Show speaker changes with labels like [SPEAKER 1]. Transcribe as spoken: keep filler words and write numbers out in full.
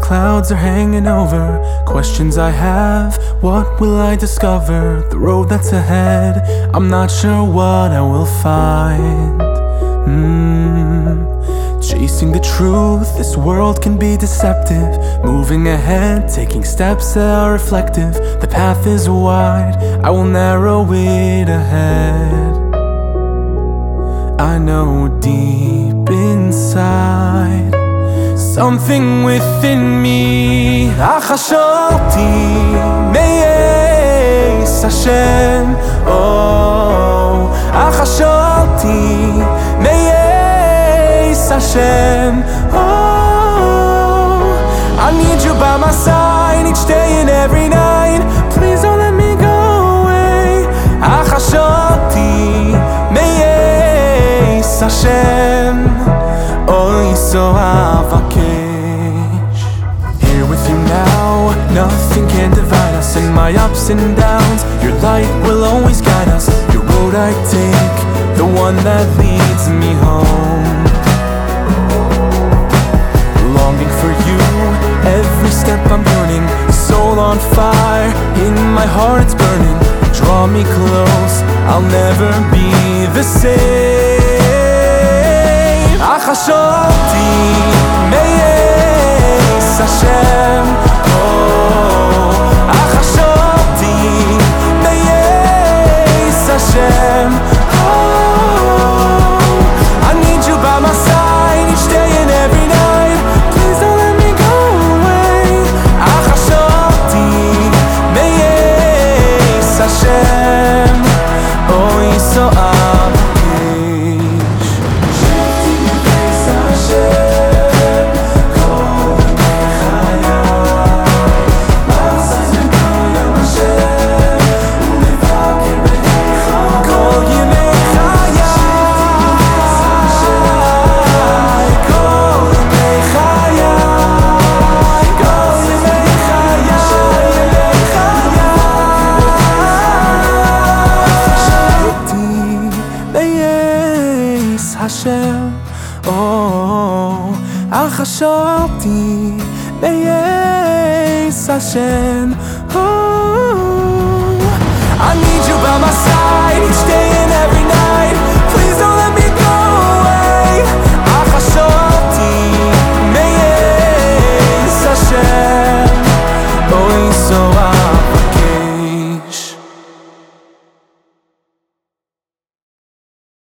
[SPEAKER 1] clouds are hanging over. Questions I have, what will I discover? The road that's ahead, I'm not sure what I will find. mm. Chasing the truth, this world can be deceptive. Moving ahead, taking steps that are reflective. The path is wide, I will narrow it ahead. I know deep inside, something within me. Achashoti meyes Hashem. Oh, Achashoti meyes Hashem. Oh, I need you by my side each day and every night. Please don't let me go away. Achashoti meyes Hashem. Oh, so avakesh. Here with you now, nothing can divide us. In my ups and downs, your light will always guide us. Your road I take, the one that leads me home. Longing for you, every step I'm turning. Soul on fire, in my heart it's burning. Draw me close, I'll never be the same. Achashoti meyes Hashem. Oh, Achashoti meyes Hashem. Oh, I need you by my side each day and every night. Please don't let me go away. Achashoti meyes Hashem. Oh, so Hashem. Oh, Achashoti meyes Hashem. Oh, I need you by my side.